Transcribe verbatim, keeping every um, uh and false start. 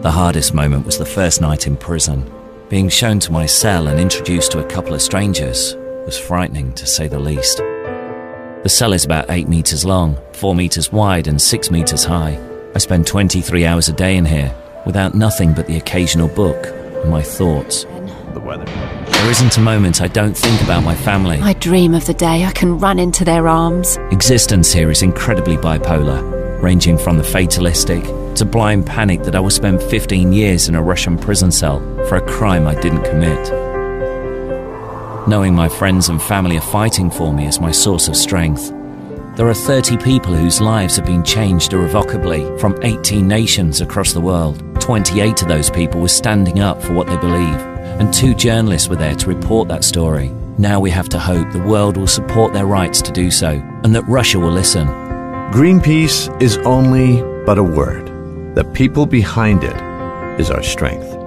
The hardest moment was the first night in prison. Being shown to my cell and introduced to a couple of strangers was frightening, to say the least. The cell is about eight metres long, four metres wide and six metres high. I spend twenty-three hours a day in here, without nothing but the occasional book and my thoughts. The weather. There isn't a moment I don't think about my family. I dream of the day I can run into their arms. Existence here is incredibly bipolar, ranging from the fatalistic to blind panic that I will spend fifteen years in a Russian prison cell for a crime I didn't commit. Knowing my friends and family are fighting for me is my source of strength. There are thirty people whose lives have been changed irrevocably from eighteen nations across the world. twenty-eight of those people were standing up for what they believe, and two journalists were there to report that story. Now we have to hope the world will support their rights to do so, and that Russia will listen. Greenpeace is only but a word. The people behind it is our strength.